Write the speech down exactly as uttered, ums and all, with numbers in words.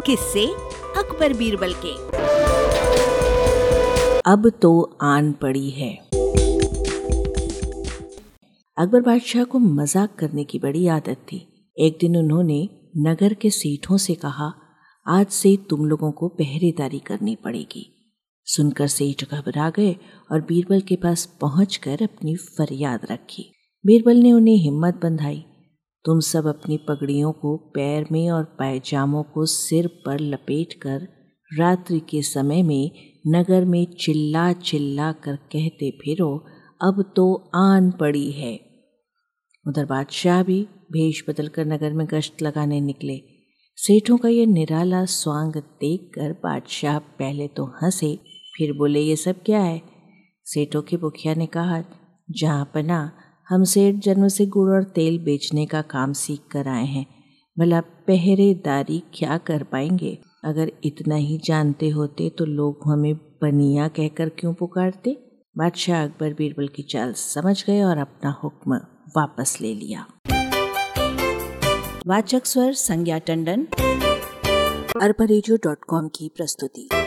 किस्से अकबर बीरबल के। अब तो आन पड़ी है। अकबर बादशाह को मजाक करने की बड़ी आदत थी। एक दिन उन्होंने नगर के सेठों से कहा, आज से तुम लोगों को पहरेदारी करनी पड़ेगी। सुनकर सेठ घबरा गए और बीरबल के पास पहुंचकर अपनी फरियाद रखी। बीरबल ने उन्हें हिम्मत बंधाई। तुम सब अपनी पगड़ियों को पैर में और पायजामों को सिर पर लपेटकर रात्रि के समय में नगर में चिल्ला चिल्ला कर कहते फिरो, अब तो आन पड़ी है। उधर बादशाह भी भेष बदलकर नगर में गश्त लगाने निकले। सेठों का यह निराला स्वांग देखकर बादशाह पहले तो हंसे, फिर बोले, ये सब क्या है? सेठों के मुखिया ने कहा, जहाँ पना, हम सेठ जन्म से गुड़ और तेल बेचने का काम सीख कर आए हैं। भला पहरेदारी क्या कर पाएंगे? अगर इतना ही जानते होते तो लोग हमें बनिया कहकर क्यों पुकारते? बादशाह अकबर बीरबल की चाल समझ गए और अपना हुक्म वापस ले लिया। वाचक स्वर संज्ञा टंडन, अरबा रेडियो डॉट कॉम की प्रस्तुति।